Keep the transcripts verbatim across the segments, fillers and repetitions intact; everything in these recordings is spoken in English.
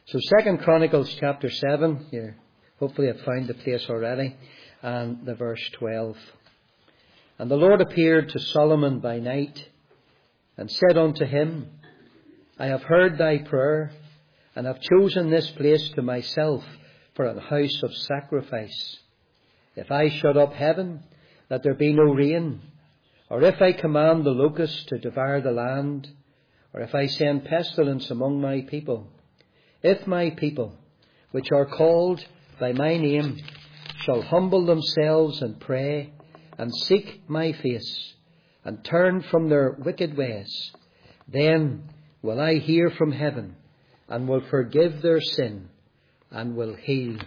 So Second Chronicles chapter seven, here, hopefully I've found the place already, and the verse twelve. And the Lord appeared to Solomon by night, and said unto him, I have heard thy prayer, and have chosen this place to myself for an house of sacrifice. If I shut up heaven, that there be no rain, or if I command the locusts to devour the land, or if I send pestilence among my people, if my people, which are called by my name, shall humble themselves and pray, and seek my face, and turn from their wicked ways, then will I hear from heaven, and will forgive their sin, and will heal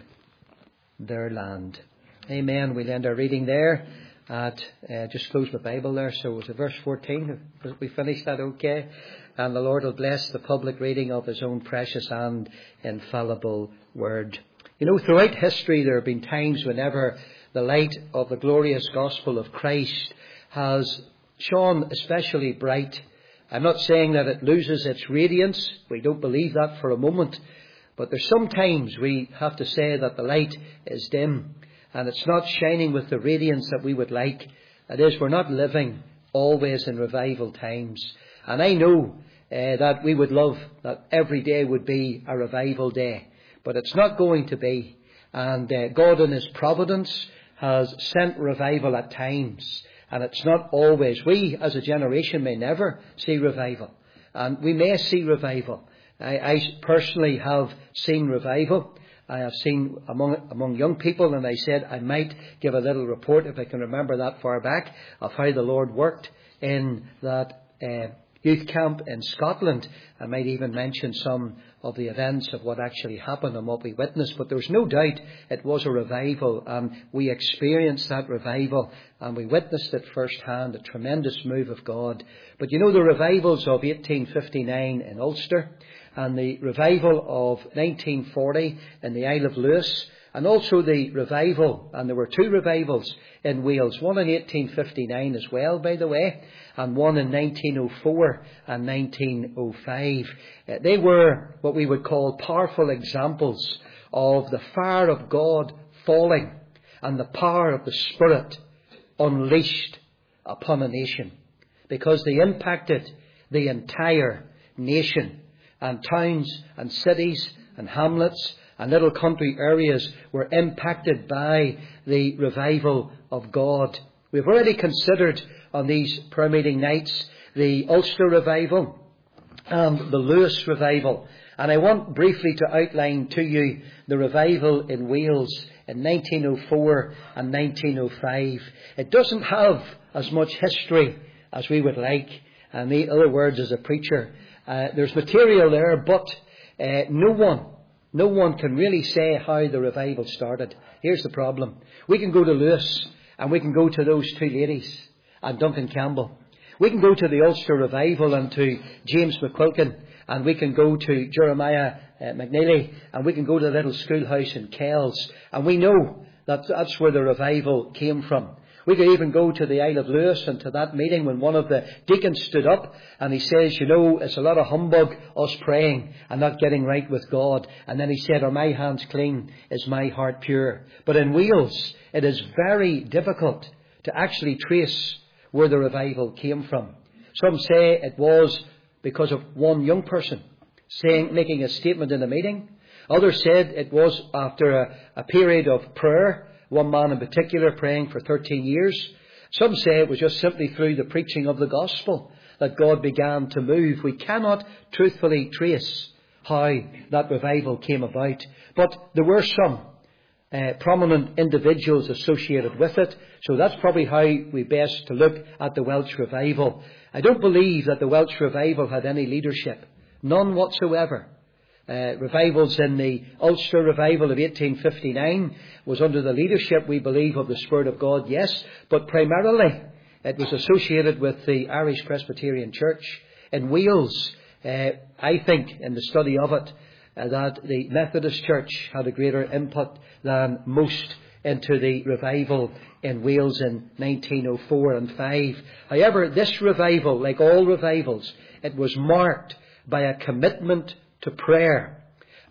their land. Amen. We'll end our reading there at, uh, just close my Bible there, so it was verse fourteen. We finished that okay? And the Lord will bless the public reading of His own precious and infallible word. You know, throughout history there have been times whenever the light of the glorious gospel of Christ has shone especially bright. I'm not saying that it loses its radiance. We don't believe that for a moment. But there's sometimes we have to say that the light is dim, and it's not shining with the radiance that we would like. That is, we're not living always in revival times. And I know uh, that we would love that every day would be a revival day. But it's not going to be. And uh, God in His providence has sent revival at times. And it's not always. We as a generation may never see revival. And we may see revival. I, I personally have seen revival. I have seen among among young people, and I said I might give a little report, if I can remember that far back, of how the Lord worked in that uh, youth camp in Scotland. I might even mention some of the events of what actually happened and what we witnessed. But there was no doubt it was a revival, and we experienced that revival, and we witnessed it firsthand, a tremendous move of God. But you know, the revivals of eighteen fifty-nine in Ulster, and the revival of nineteen forty in the Isle of Lewis, and also the revival, and there were two revivals in Wales, one in eighteen fifty-nine as well, by the way, and one in nineteen oh four and nineteen oh five. Uh, they were what we would call powerful examples of the fire of God falling and the power of the Spirit unleashed upon a nation, because they impacted the entire nation. And towns and cities and hamlets and little country areas were impacted by the revival of God. We've already considered on these prayer meeting nights the Ulster revival and the Lewis revival. And I want briefly to outline to you the revival in Wales in nineteen oh four and nineteen oh five. It doesn't have as much history as we would like. And in other words, as a preacher, Uh, there's material there, but uh, no one, no one can really say how the revival started. Here's the problem. We can go to Lewis, and we can go to those two ladies, and Duncan Campbell. We can go to the Ulster revival and to James McQuilkin, and we can go to Jeremiah uh, McNeely, and we can go to the little schoolhouse in Kells, and we know that that's where the revival came from. We could even go to the Isle of Lewis and to that meeting when one of the deacons stood up and he says, you know, it's a lot of humbug, us praying and not getting right with God. And then he said, are my hands clean? Is my heart pure? But in Wales, it is very difficult to actually trace where the revival came from. Some say it was because of one young person saying, making a statement in a meeting. Others said it was after a, a period of prayer. One man in particular praying for thirteen years. Some say it was just simply through the preaching of the gospel that God began to move. We cannot truthfully trace how that revival came about. But there were some uh, prominent individuals associated with it. So that's probably how we best to look at the Welsh revival. I don't believe that the Welsh revival had any leadership. None whatsoever. Uh, revivals in the Ulster revival of eighteen fifty-nine was under the leadership, we believe, of the Spirit of God, yes, but primarily it was associated with the Irish Presbyterian Church. In Wales, uh, I think, in the study of it, uh, that the Methodist Church had a greater input than most into the revival in Wales in nineteen oh four and five. However, this revival, like all revivals, it was marked by a commitment to prayer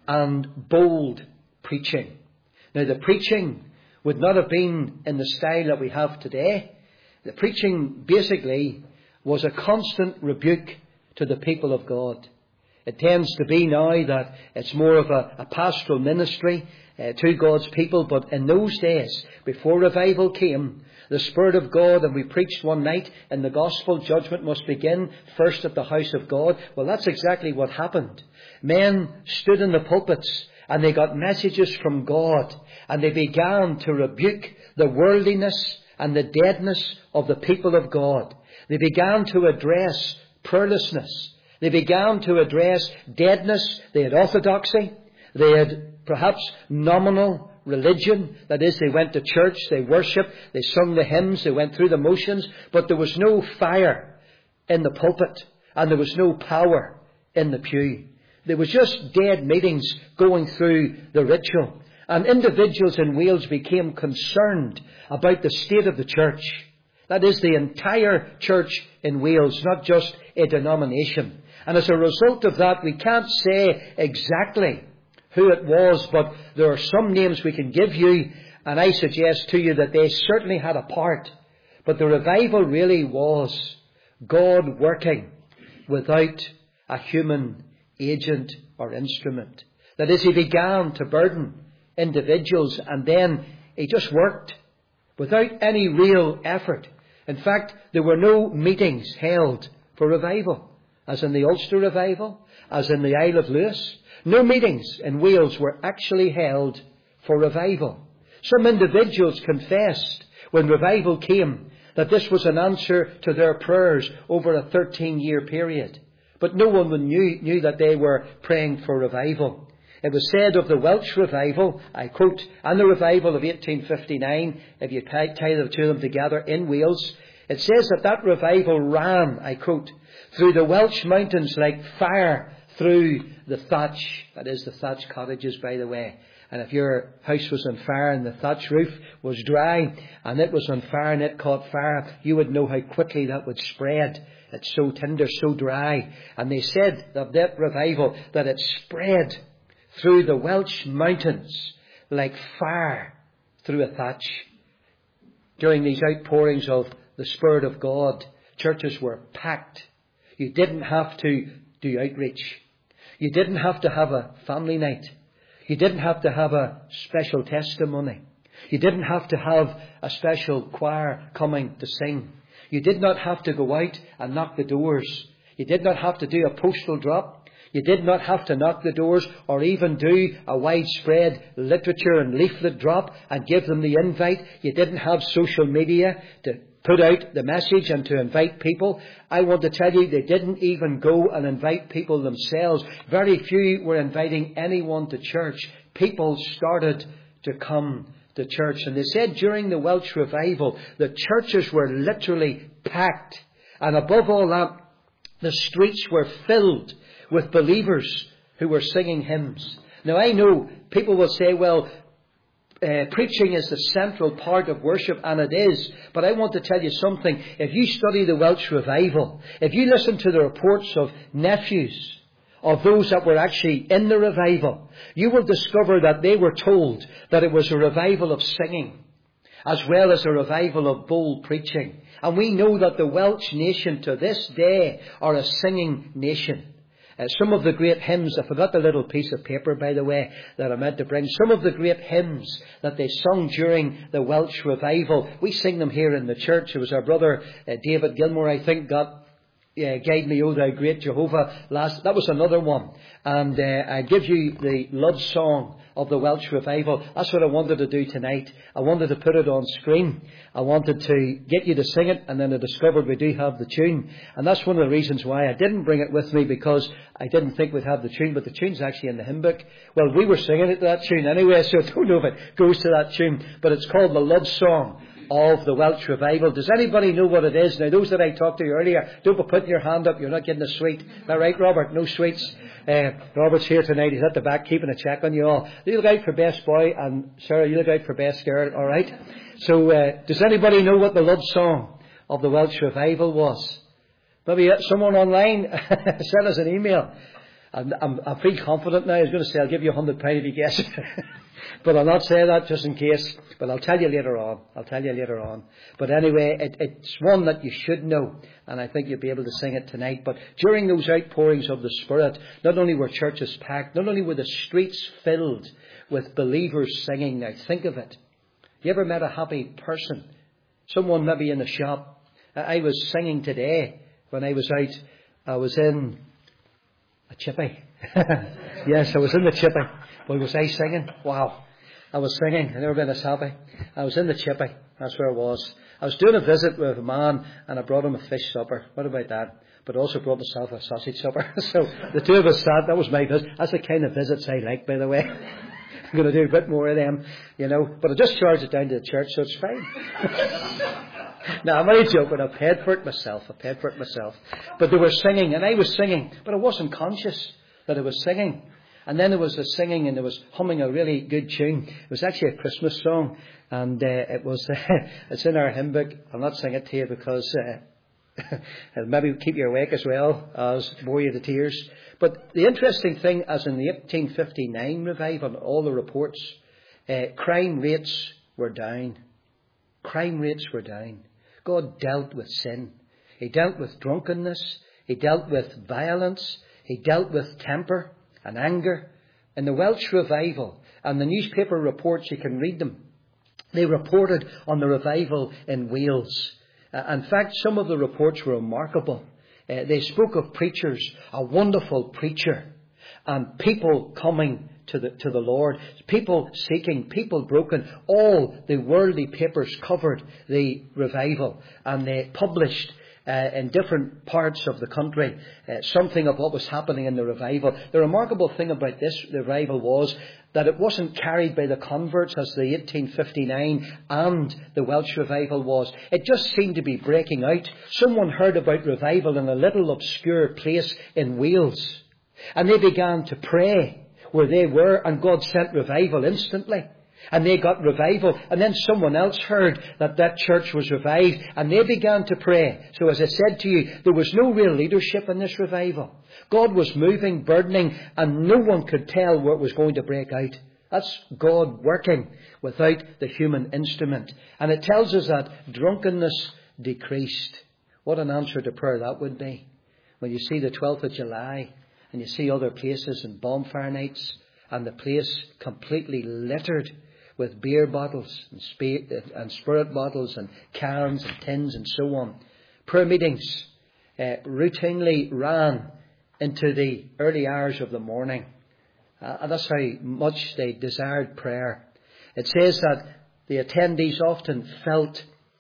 and bold preaching. Now, the preaching would not have been in the style that we have today. The preaching basically was a constant rebuke to the people of God. It tends to be now that it's more of a, a pastoral ministry uh, to God's people. But in those days, before revival came, the Spirit of God, and we preached one night in the gospel, judgment must begin first at the house of God. Well, that's exactly what happened. Men stood in the pulpits and they got messages from God, and they began to rebuke the worldliness and the deadness of the people of God. They began to address prayerlessness. They began to address deadness. They had orthodoxy. They had perhaps nominal religion. That is, they went to church, they worshipped, they sung the hymns, they went through the motions. But there was no fire in the pulpit, and there was no power in the pew. There was just dead meetings going through the ritual. And individuals in Wales became concerned about the state of the church. That is, the entire church in Wales, not just a denomination. And as a result of that, we can't say exactly who it was, but there are some names we can give you, and I suggest to you that they certainly had a part. But the revival really was God working without a human agent or instrument. That is, he began to burden individuals, and then he just worked without any real effort. In fact, there were no meetings held for revival, as in the Ulster revival, as in the Isle of Lewis. No meetings in Wales were actually held for revival. Some individuals confessed when revival came that this was an answer to their prayers over a thirteen-year period. But no one knew, knew that they were praying for revival. It was said of the Welsh revival, I quote, and the revival of eighteen fifty-nine, if you tie, tie the two of them together in Wales, it says that that revival ran, I quote, through the Welsh mountains like fire through the thatch. That is the thatch cottages, by the way. And if your house was on fire and the thatch roof was dry and it was on fire and it caught fire, you would know how quickly that would spread. It's so tender, so dry. And they said of that revival that it spread through the Welsh mountains like fire through a thatch. During these outpourings of the Spirit of God, churches were packed. You didn't have to do outreach. You didn't have to have a family night. You didn't have to have a special testimony. You didn't have to have a special choir coming to sing. You did not have to go out and knock the doors. You did not have to do a postal drop. You did not have to knock the doors or even do a widespread literature and leaflet drop and give them the invite. You didn't have social media to put out the message and to invite people. I want to tell you, they didn't even go and invite people themselves. Very few were inviting anyone to church. People started to come to church. And they said during the Welsh revival, the churches were literally packed. And above all that, the streets were filled with believers who were singing hymns. Now, I know people will say, well, Uh, preaching is the central part of worship, and it is. But I want to tell you something. If you study the Welsh revival, if you listen to the reports of nephews of those that were actually in the revival, you will discover that they were told that it was a revival of singing as well as a revival of bold preaching. And we know that the Welsh nation to this day are a singing nation. Uh, some of the great hymns, I forgot the little piece of paper, by the way, that I meant to bring. Some of the great hymns that they sung during the Welsh revival, we sing them here in the church. It was our brother uh, David Gilmore, I think, got uh, Guide Me, O Thou Great Jehovah last. That was another one. And uh, I give you the love song of the Welsh revival. That's what I wanted to do tonight. I wanted to put it on screen. I wanted to get you to sing it, and then I discovered we do have the tune. And that's one of the reasons why I didn't bring it with me, because I didn't think we'd have the tune, but the tune's actually in the hymn book. Well, we were singing it to that tune anyway, so I don't know if it goes to that tune, but it's called the Love Song of the Welsh revival. Does anybody know what it is? Now, those that I talked to earlier, don't be putting your hand up, you're not getting a sweet. Is that right, Robert? No sweets. Uh, Robert's here tonight. He's at the back keeping a check on you all. You look out for best boy, and Sarah, you look out for best girl, all right? So, uh, does anybody know what the love song of the Welsh revival was? Maybe someone online sent us an email. I'm, I'm, I'm pretty confident now. I was going to say I'll give you a hundred pounds if you guess it. But I'll not say that just in case. But I'll tell you later on. I'll tell you later on. But anyway, it, it's one that you should know. And I think you'll be able to sing it tonight. But during those outpourings of the Spirit, not only were churches packed, not only were the streets filled with believers singing. Now think of it. You ever met a happy person? Someone maybe in a shop. I was singing today when I was out. I was in a chippy. Yes, I was in the chippy. Boy, was I singing? Wow. I was singing. I've never been this happy. I was in the chippy. That's where I was. I was doing a visit with a man and I brought him a fish supper. What about that? But I also brought myself a sausage supper. So the two of us sat. That was my visit. That's the kind of visits I like, by the way. I'm going to do a bit more of them, you know. But I just charged it down to the church, so it's fine. No, I'm only joking. I paid for it myself. I paid for it myself. But they were singing, and I was singing, but I wasn't conscious that I was singing. And then there was a singing, and there was humming a really good tune. It was actually a Christmas song, and uh, it was. Uh, it's in our hymn book. I'll not sing it to you because uh, it'll maybe keep you awake as well as bore you to tears. But the interesting thing, as in the eighteen fifty-nine revival, all the reports, uh, crime rates were down. Crime rates were down. God dealt with sin. He dealt with drunkenness. He dealt with violence. He dealt with temper and anger. In the Welsh revival, and the newspaper reports, you can read them. They reported on the revival in Wales. Uh, in fact, some of the reports were remarkable. Uh, they spoke of preachers, a wonderful preacher, and people coming to the to the Lord, people seeking, people broken. All the worldly papers covered the revival, and they published uh, in different parts of the country uh, something of what was happening in the revival. The remarkable thing about this revival was that it wasn't carried by the converts as the eighteen fifty-nine and the Welsh revival was. It just seemed to be breaking out. Someone heard about revival in a little obscure place in Wales, and they began to pray where they were, and God sent revival instantly. And they got revival. And then someone else heard that that church was revived, and they began to pray. So as I said to you, there was no real leadership in this revival. God was moving, burdening, and no one could tell where it was going to break out. That's God working without the human instrument. And it tells us that drunkenness decreased. What an answer to prayer that would be. When you see the twelfth of July, and you see other places and bonfire nights, and the place completely littered with beer bottles and, sp- and spirit bottles and cans and tins and so on. Prayer meetings uh, routinely ran into the early hours of the morning. Uh, and that's how much they desired prayer. It says that the attendees often felt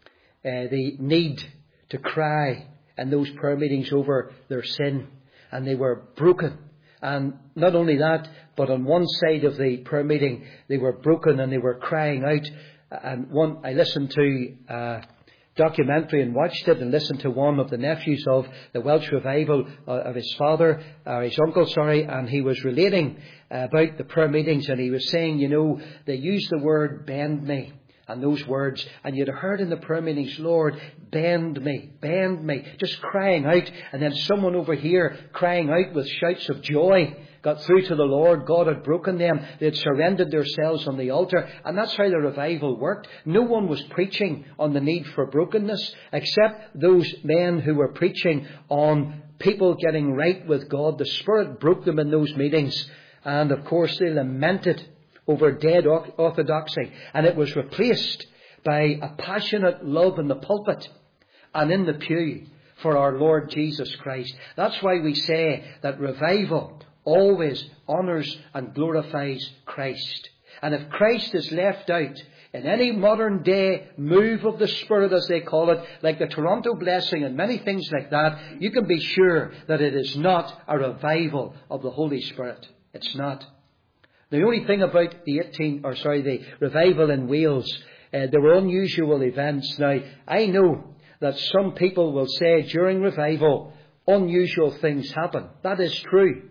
uh, the need to cry in those prayer meetings over their sin. And they were broken. And not only that, but on one side of the prayer meeting, they were broken and they were crying out. And one, I listened to a documentary and watched it, and listened to one of the nephews of the Welsh revival uh, of his father, or his uncle, sorry, and he was relating uh, about the prayer meetings, and he was saying, you know, they used the word bend me. And those words, and you'd have heard in the prayer meetings, Lord, bend me, bend me, just crying out. And then someone over here crying out with shouts of joy got through to the Lord. God had broken them. They had surrendered themselves on the altar. And that's how the revival worked. No one was preaching on the need for brokenness, except those men who were preaching on people getting right with God. The Spirit broke them in those meetings. And of course they lamented over dead orthodoxy, and it was replaced by a passionate love in the pulpit and in the pew for our Lord Jesus Christ. That's why we say that revival always honours and glorifies Christ. And if Christ is left out in any modern day move of the Spirit, as they call it, like the Toronto Blessing and many things like that, you can be sure that it is not a revival of the Holy Spirit. It's not. The only thing about the eighteen, or sorry, the revival in Wales, uh, there were unusual events. Now, I know that some people will say during revival, unusual things happen. That is true.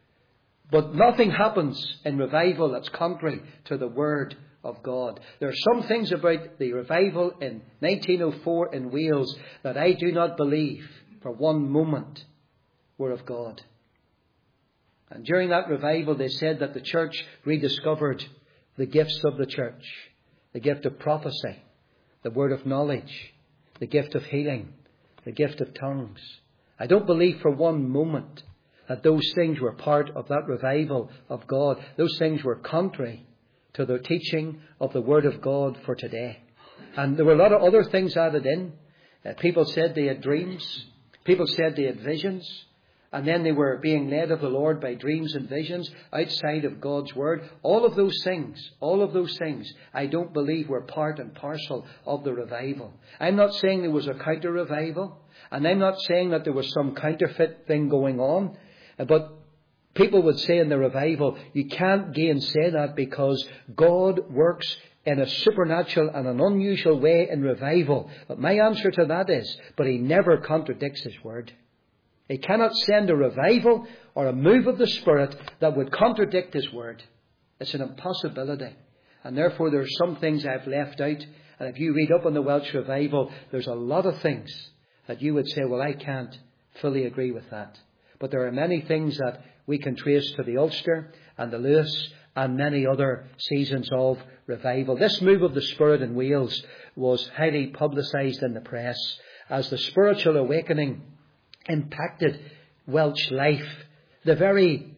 But nothing happens in revival that's contrary to the Word of God. There are some things about the revival in nineteen oh four in Wales that I do not believe for one moment were of God. And during that revival, they said that the church rediscovered the gifts of the church. The gift of prophecy, the word of knowledge, the gift of healing, the gift of tongues. I don't believe for one moment that those things were part of that revival of God. Those things were contrary to the teaching of the Word of God for today. And there were a lot of other things added in. Uh, people said they had dreams. People said they had visions. And then they were being led of the Lord by dreams and visions outside of God's Word. All of those things, all of those things, I don't believe were part and parcel of the revival. I'm not saying there was a counter-revival. And I'm not saying that there was some counterfeit thing going on. But people would say in the revival, you can't gainsay that because God works in a supernatural and an unusual way in revival. But my answer to that is, but He never contradicts His Word. He cannot send a revival or a move of the Spirit that would contradict His Word. It's an impossibility. And therefore there are some things I've left out. And if you read up on the Welsh revival, there's a lot of things that you would say, well, I can't fully agree with that. But there are many things that we can trace to the Ulster and the Lewis and many other seasons of revival. This move of the Spirit in Wales was highly publicised in the press as the spiritual awakening impacted Welsh life. The very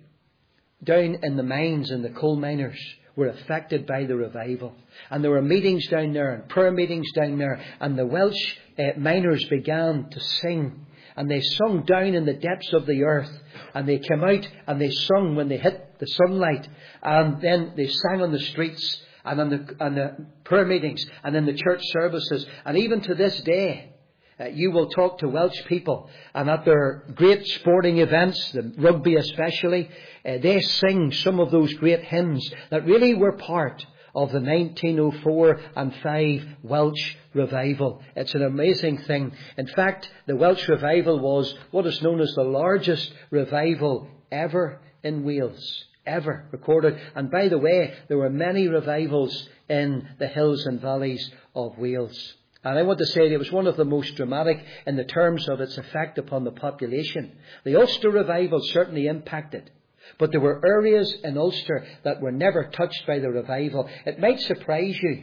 down in the mines and the coal miners were affected by the revival. And there were meetings down there and prayer meetings down there. And the Welsh uh, miners began to sing. And they sung down in the depths of the earth. And they came out and they sung when they hit the sunlight. And then they sang on the streets and on the, on the prayer meetings and in the church services. And even to this day, uh, you will talk to Welsh people. And at their great sporting events, the rugby especially, uh, they sing some of those great hymns that really were part of the nineteen oh four and five Welsh revival. It's an amazing thing. In fact, the Welsh revival was what is known as the largest revival ever in Wales. Ever recorded. And by the way, there were many revivals in the hills and valleys of Wales. And I want to say it was one of the most dramatic in the terms of its effect upon the population. The Ulster revival certainly impacted. But there were areas in Ulster that were never touched by the revival. It might surprise you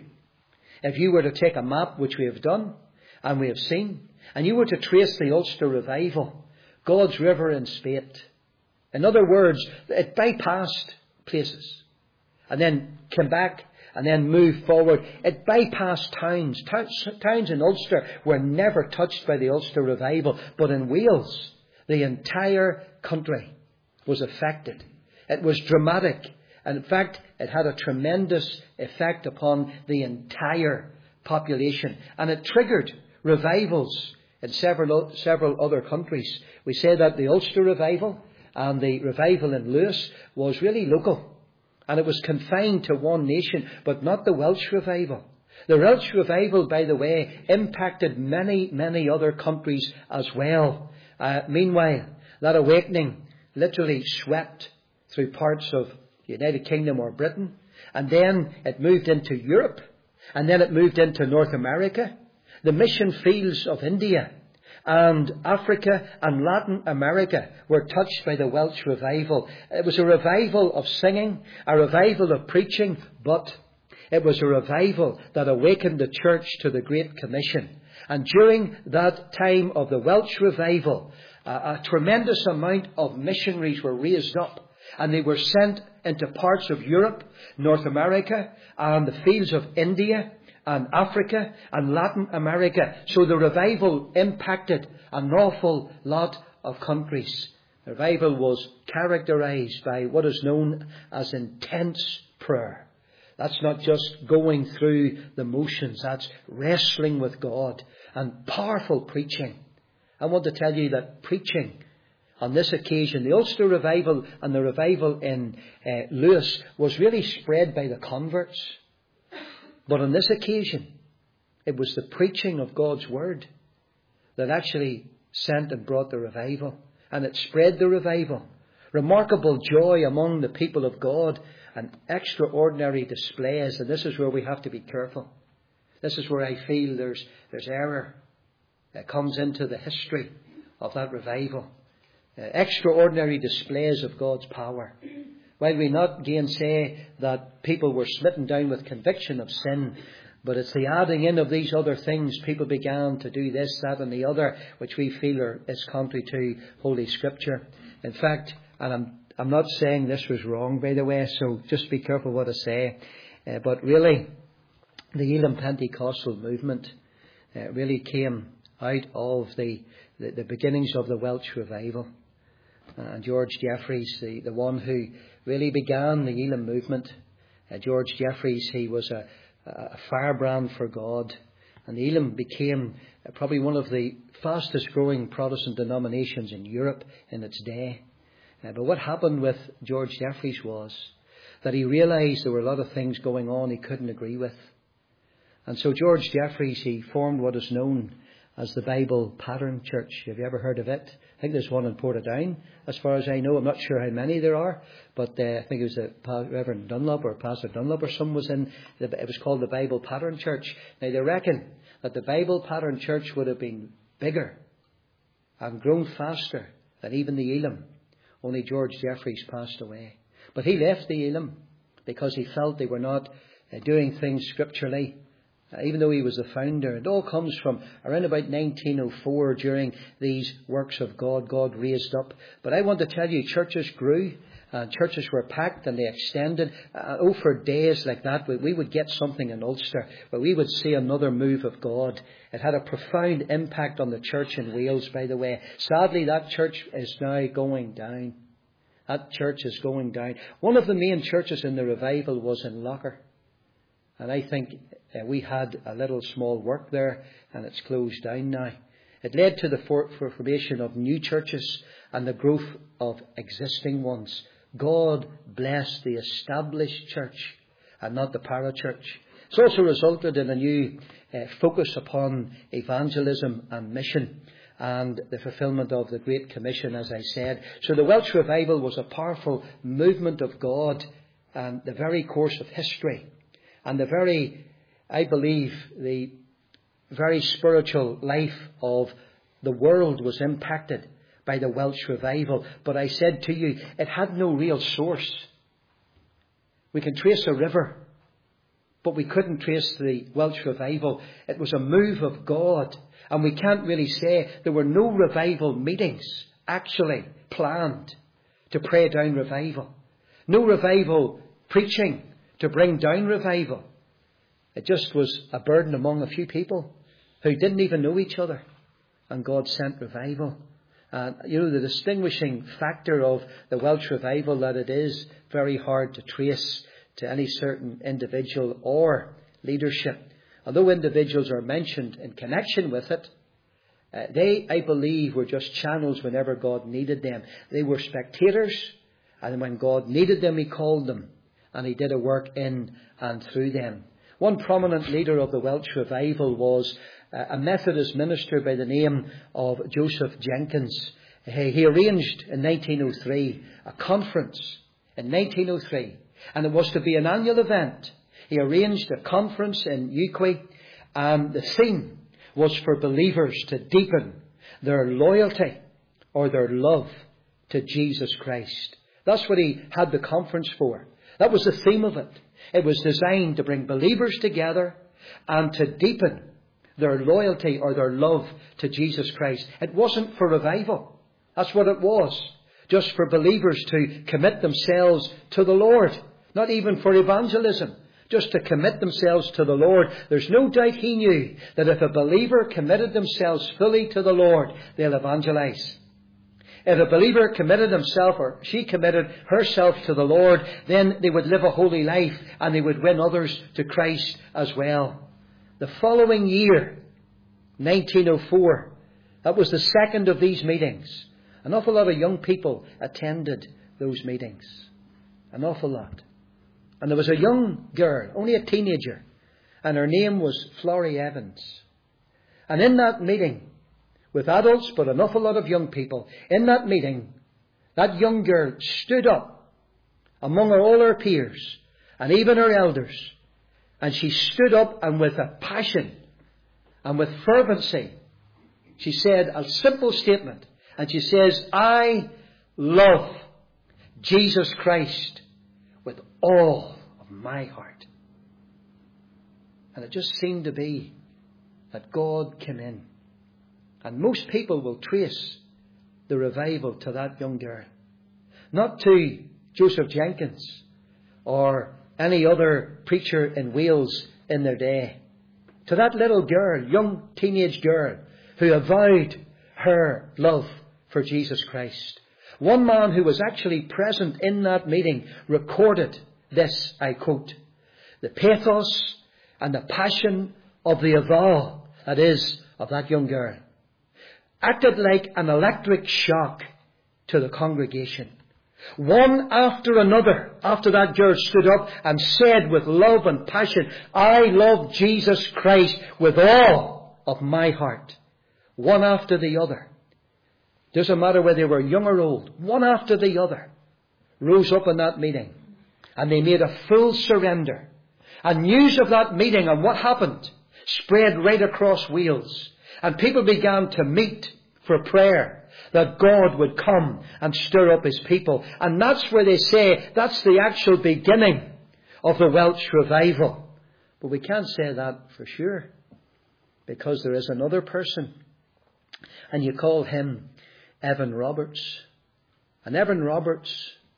if you were to take a map, which we have done and we have seen, and you were to trace the Ulster revival, God's River in Spate. In other words, it bypassed places and then came back and then moved forward. It bypassed towns. Towns, towns in Ulster were never touched by the Ulster revival. But in Wales, the entire country was affected. It was dramatic. And in fact, it had a tremendous effect upon the entire population. And it triggered revivals in several, several other countries. We say that the Ulster revival and the revival in Lewis was really local. And it was confined to one nation, but not the Welsh revival. The Welsh revival, by the way, impacted many, many other countries as well. Uh, meanwhile, that awakening literally swept through parts of the United Kingdom or Britain. And then it moved into Europe. And then it moved into North America. The mission fields of India and Africa and Latin America were touched by the Welsh revival. It was a revival of singing, a revival of preaching, but it was a revival that awakened the church to the Great Commission. And during that time of the Welsh revival, a tremendous amount of missionaries were raised up, and they were sent into parts of Europe, North America, and the fields of India and Africa and Latin America. So the revival impacted an awful lot of countries. The revival was characterized by what is known as intense prayer. That's not just going through the motions. That's wrestling with God and powerful preaching. I want to tell you that preaching on this occasion, the Ulster revival and the revival in uh, Lewis was really spread by the converts. But on this occasion, it was the preaching of God's Word that actually sent and brought the revival. And it spread the revival. Remarkable joy among the people of God and extraordinary displays. And this is where we have to be careful. This is where I feel there's, there's error that comes into the history of that revival. uh, extraordinary displays of God's power. While we not gainsay that people were smitten down with conviction of sin, but it's the adding in of these other things. People began to do this, that and the other, which we feel are, is contrary to Holy Scripture. In fact, and I'm, I'm not saying this was wrong, by the way, so just be careful what I say. Uh, but really, the Elim Pentecostal movement uh, really came out of the, the, the beginnings of the Welsh revival. Uh, and George Jeffreys, the, the one who really began the Elim movement, uh, George Jeffreys, he was a a firebrand for God, and the Elim became probably one of the fastest growing Protestant denominations in Europe in its day. Uh, but what happened with George Jeffreys was that he realised there were a lot of things going on he couldn't agree with. And so George Jeffreys, he formed what is known as the Bible Pattern Church. Have you ever heard of it? I think there's one in Portadown, as far as I know. I'm not sure how many there are, but uh, I think it was a Reverend Dunlop or Pastor Dunlop or someone was in. The, it was called the Bible Pattern Church. Now they reckon that the Bible Pattern Church would have been bigger and grown faster than even the Elim. Only George Jeffreys passed away. But he left the Elim because he felt they were not uh, doing things scripturally. Uh, even though he was the founder. It all comes from around about nineteen oh four, during these works of God, God raised up. But I want to tell you, churches grew, and churches were packed, and they extended. Uh, oh, for days like that, we would get something in Ulster, where we would see another move of God. It had a profound impact on the church in Wales, by the way. Sadly, that church is now going down. That church is going down. One of the main churches in the revival was in Locker. And I think uh, we had a little small work there, and it's closed down now. It led to the for- for formation of new churches and the growth of existing ones. God bless the established church and not the parachurch. It's also resulted in a new uh, focus upon evangelism and mission and the fulfilment of the Great Commission, as I said. So the Welsh revival was a powerful movement of God, and the very course of history. And the very, I believe, the very spiritual life of the world was impacted by the Welsh revival. But I said to you, it had no real source. We can trace a river, but we couldn't trace the Welsh revival. It was a move of God. And we can't really say there were no revival meetings actually planned to pray down revival. No revival preaching to bring down revival. It just was a burden among a few people who didn't even know each other. And God sent revival. And, you know, the distinguishing factor of the Welsh revival, that it is very hard to trace to any certain individual or leadership. Although individuals are mentioned in connection with it, uh, they, I believe, were just channels whenever God needed them. They were spectators, and when God needed them, He called them. And He did a work in and through them. One prominent leader of the Welsh revival was uh, a Methodist minister by the name of Joseph Jenkins. He, he arranged in nineteen oh three a conference in nineteen oh three, and it was to be an annual event. He arranged a conference in Newquay, and the theme was for believers to deepen their loyalty or their love to Jesus Christ. That's what he had the conference for. That was the theme of it. It was designed to bring believers together and to deepen their loyalty or their love to Jesus Christ. It wasn't for revival. That's what it was. Just for believers to commit themselves to the Lord. Not even for evangelism. Just to commit themselves to the Lord. There's no doubt he knew that if a believer committed themselves fully to the Lord, they'll evangelize. If a believer committed himself or she committed herself to the Lord, then they would live a holy life and they would win others to Christ as well. The following year, nineteen oh four, that was the second of these meetings. An awful lot of young people attended those meetings. An awful lot. And there was a young girl, only a teenager, and her name was Florrie Evans. And in that meeting, with adults, but an awful lot of young people, in that meeting, that young girl stood up among all her peers and even her elders. And she stood up, and with a passion and with fervency, she said a simple statement. And she says, I love Jesus Christ with all of my heart. And it just seemed to be that God came in. And most people will trace the revival to that young girl. Not to Joseph Jenkins or any other preacher in Wales in their day. To that little girl, young teenage girl, who avowed her love for Jesus Christ. One man who was actually present in that meeting recorded this, I quote, the pathos and the passion of the avowal, that is, of that young girl, acted like an electric shock to the congregation. One after another, after that girl stood up and said with love and passion, I love Jesus Christ with all of my heart. One after the other. Doesn't matter whether they were young or old. One after the other rose up in that meeting. And they made a full surrender. And news of that meeting and what happened spread right across Wales. And people began to meet for prayer, that God would come and stir up His people. And that's where they say that's the actual beginning of the Welsh revival. But we can't say that for sure, because there is another person, and you call him Evan Roberts. And Evan Roberts,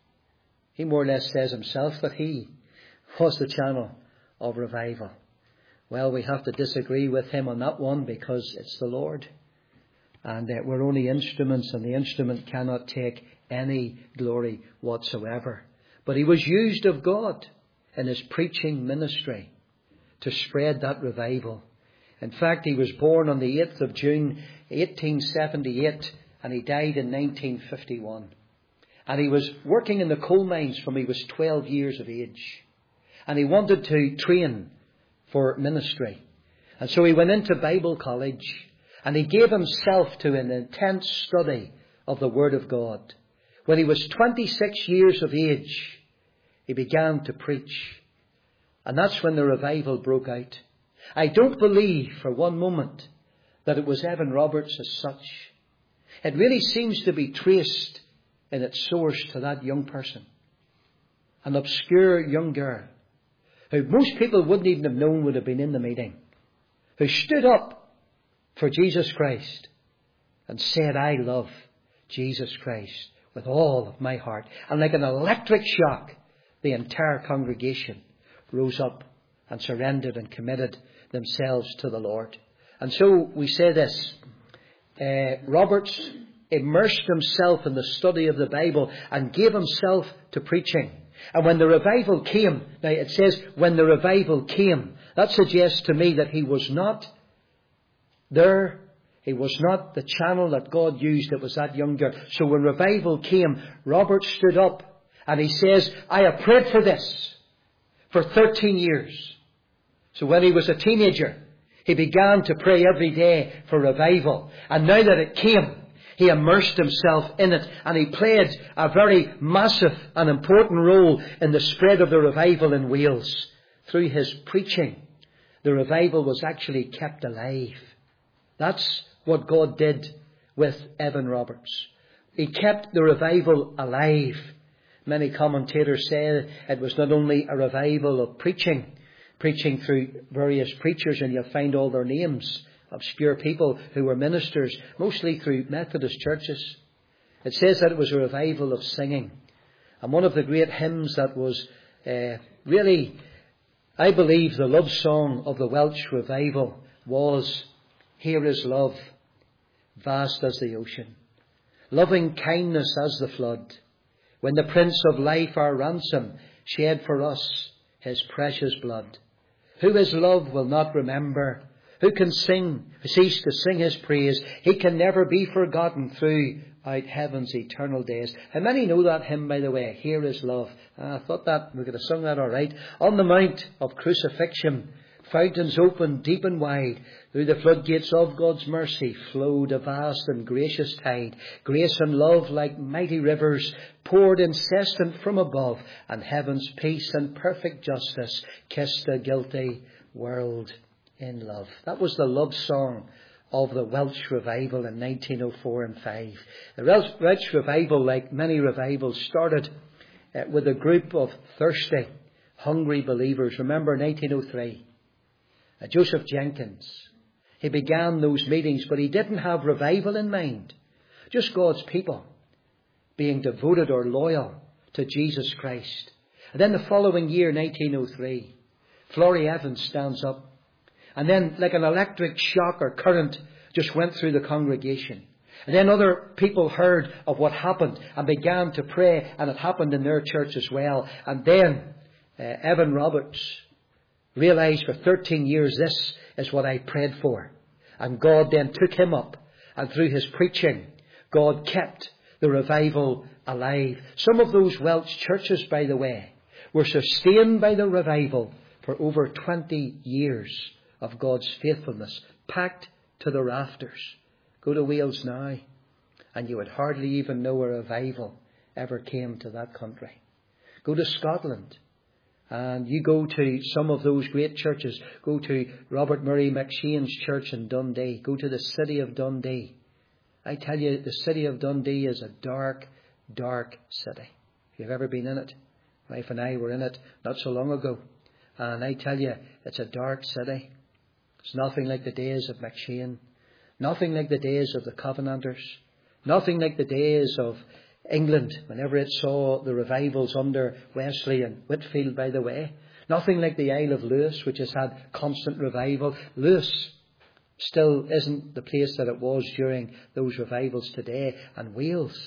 he more or less says himself that he was the channel of revival. Well, we have to disagree with him on that one, because it's the Lord. And uh, we're only instruments, and the instrument cannot take any glory whatsoever. But he was used of God in his preaching ministry to spread that revival. In fact, he was born on the eighth of June, eighteen seventy-eight, and he died in nineteen fifty-one. And he was working in the coal mines from he was twelve years of age. And he wanted to train for ministry. And so he went into Bible college. And he gave himself to an intense study of the Word of God. When he was twenty-six years of age, he began to preach. And that's when the revival broke out. I don't believe for one moment that it was Evan Roberts as such. It really seems to be traced in its source to that young person. An obscure young girl who most people wouldn't even have known would have been in the meeting. Who stood up for Jesus Christ and said, I love Jesus Christ with all of my heart. And like an electric shock, the entire congregation rose up and surrendered and committed themselves to the Lord. And so we say this, uh, Roberts immersed himself in the study of the Bible and gave himself to preaching. And when the revival came, now it says when the revival came, that suggests to me that he was not there. He was not the channel that God used. It was that young girl. So when revival came, Robert stood up and he says, I have prayed for this for thirteen years. So when he was a teenager, he began to pray every day for revival. And now that it came, he immersed himself in it, and he played a very massive and important role in the spread of the revival in Wales. Through his preaching, the revival was actually kept alive. That's what God did with Evan Roberts. He kept the revival alive. Many commentators say it was not only a revival of preaching, preaching through various preachers, and you'll find all their names, obscure people who were ministers, mostly through Methodist churches. It says that it was a revival of singing. And one of the great hymns that was uh, really, I believe, the love song of the Welsh revival was, Here is love, vast as the ocean, loving kindness as the flood, when the Prince of Life our ransom shed for us his precious blood. Who his love will not remember? Who can sing, cease to sing his praise? He can never be forgotten throughout heaven's eternal days. How many know that hymn, by the way? Here is love. Ah, I thought that we could have sung that all right. On the mount of crucifixion, fountains opened deep and wide. Through the floodgates of God's mercy flowed a vast and gracious tide. Grace and love like mighty rivers poured incessant from above. And heaven's peace and perfect justice kissed the guilty world in love. That was the love song of the Welsh revival in nineteen oh four and five. The Welsh revival, like many revivals, started uh, with a group of thirsty, hungry believers. Remember nineteen oh three, uh, Joseph Jenkins. He began those meetings, but he didn't have revival in mind. Just God's people being devoted or loyal to Jesus Christ. And then the following year, nineteen oh three, Florrie Evans stands up. And then, like an electric shock or current, just went through the congregation. And then other people heard of what happened and began to pray, and it happened in their church as well. And then uh, Evan Roberts realized for thirteen years, this is what I prayed for. And God then took him up, and through his preaching, God kept the revival alive. Some of those Welsh churches, by the way, were sustained by the revival for over twenty years of God's faithfulness, packed to the rafters. Go to Wales now, and you would hardly even know a revival ever came to that country. Go to Scotland, and you go to some of those great churches. Go to Robert Murray McShane's church in Dundee. Go to the city of Dundee. I tell you, the city of Dundee is a dark, dark city. If you've ever been in it, my wife and I were in it not so long ago. And I tell you, it's a dark city. It's nothing like the days of McShane. Nothing like the days of the Covenanters. Nothing like the days of England, whenever it saw the revivals under Wesley and Whitfield, by the way. Nothing like the Isle of Lewis, which has had constant revival. Lewis still isn't the place that it was during those revivals today. And Wales.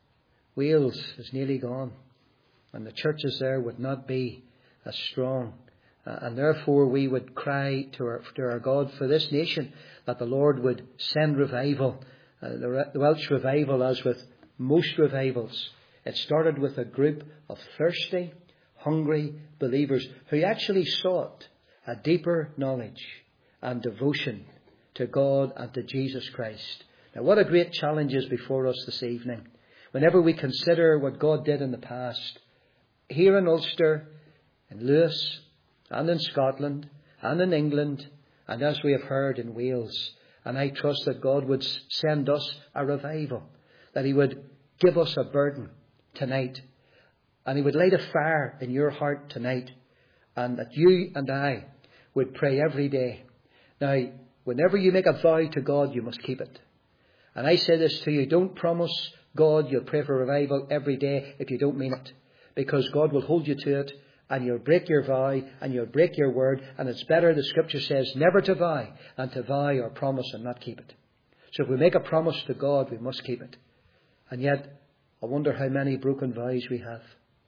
Wales is nearly gone. And the churches there would not be as strong. Uh, and therefore we would cry to our, to our God for this nation, that the Lord would send revival. Uh, the, the Welsh revival, as with most revivals, it started with a group of thirsty, hungry believers who actually sought a deeper knowledge and devotion to God and to Jesus Christ. Now, what a great challenge is before us this evening. Whenever we consider what God did in the past, here in Ulster, in Lewis, and in Scotland, and in England, and as we have heard in Wales. And I trust that God would send us a revival, that he would give us a burden tonight, and he would light a fire in your heart tonight, and that you and I would pray every day. Now, whenever you make a vow to God, you must keep it. And I say this to you, don't promise God you'll pray for revival every day if you don't mean it, because God will hold you to it. And you'll break your vow, and you'll break your word. And it's better, the scripture says, never to vow, than to vow or promise and not keep it. So if we make a promise to God, we must keep it. And yet, I wonder how many broken vows we have.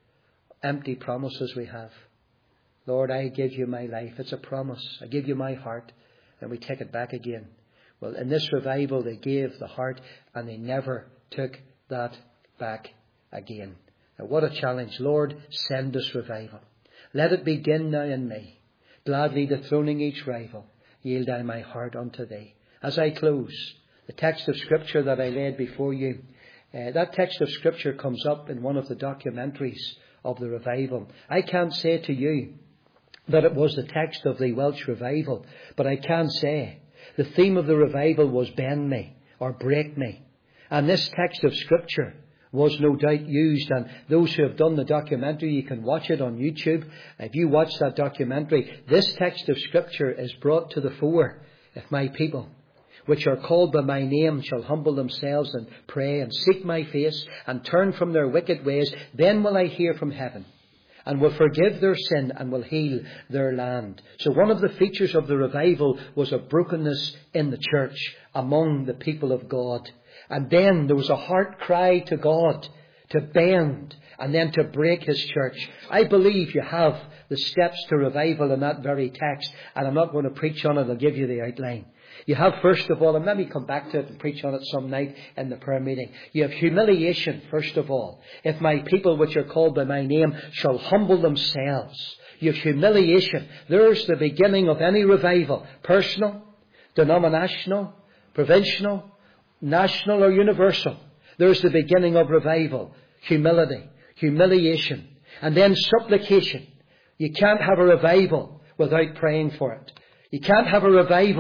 Empty promises we have. Lord, I give you my life. It's a promise. I give you my heart. And we take it back again. Well, in this revival, they gave the heart, and they never took that back again. Now, what a challenge. Lord, send us revival. Let it begin now in me. Gladly dethroning each rival, yield I my heart unto thee. As I close, the text of Scripture that I laid before you, uh, that text of Scripture comes up in one of the documentaries of the revival. I can't say to you that it was the text of the Welsh revival, but I can say the theme of the revival was bend me or break me. And this text of Scripture was no doubt used, and those who have done the documentary, you can watch it on YouTube. If you watch that documentary, this text of Scripture is brought to the fore. If my people, which are called by my name, shall humble themselves and pray and seek my face and turn from their wicked ways, then will I hear from heaven and will forgive their sin and will heal their land. So one of the features of the revival was a brokenness in the church among the people of God. And then there was a heart cry to God to bend and then to break his church. I believe you have the steps to revival in that very text, and I'm not going to preach on it. I'll give you the outline. You have, first of all, and maybe come back to it and preach on it some night in the prayer meeting. You have humiliation, first of all. If my people which are called by my name shall humble themselves. You have humiliation. There's the beginning of any revival. Personal, denominational, provincial, national or universal. There's the beginning of revival. Humility, humiliation, and then supplication. You can't have a revival without praying for it. You can't have a revival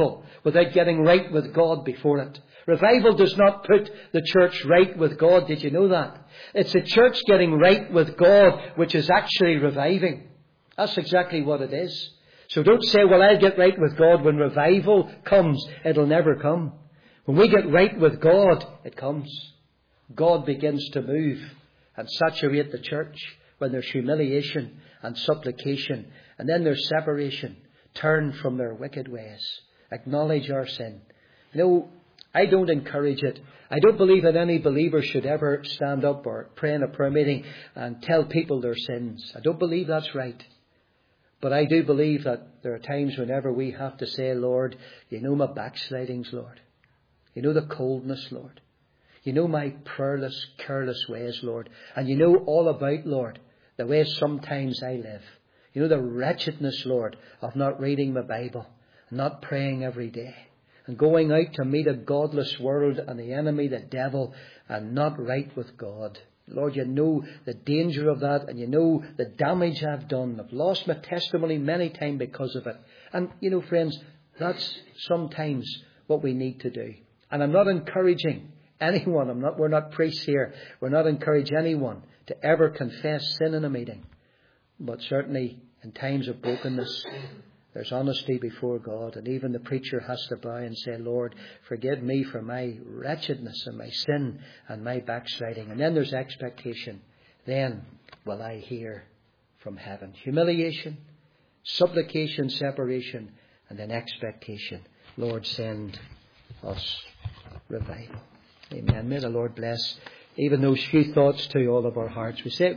without getting right with God before it. Revival does not put the church right with God. Did you know that? It's the church getting right with God which is actually reviving. That's exactly what it is. So don't say, well, I'll get right with God when revival comes. It'll never come. When we get right with God, it comes. God begins to move and saturate the church when there's humiliation and supplication. And then there's separation. Turn from their wicked ways. Acknowledge our sin. You know, I don't encourage it. I don't believe that any believer should ever stand up or pray in a prayer meeting and tell people their sins. I don't believe that's right. But I do believe that there are times whenever we have to say, Lord, you know my backslidings, Lord. You know the coldness, Lord. You know my prayerless, careless ways, Lord. And you know all about, Lord, the ways sometimes I live. You know the wretchedness, Lord, of not reading my Bible, not praying every day, and going out to meet a godless world and the enemy, the devil, and not right with God. Lord, you know the danger of that, and you know the damage I've done. I've lost my testimony many times because of it. And, you know, friends, that's sometimes what we need to do. And I'm not encouraging anyone, I'm not, we're not priests here, we're not encouraging anyone to ever confess sin in a meeting. But certainly in times of brokenness, there's honesty before God, and even the preacher has to bow and say, Lord, forgive me for my wretchedness and my sin and my backsliding. And then there's expectation. Then will I hear from heaven. Humiliation, supplication, separation, and then expectation. Lord, send us revival. Amen. May the Lord bless even those few thoughts to all of our hearts. We say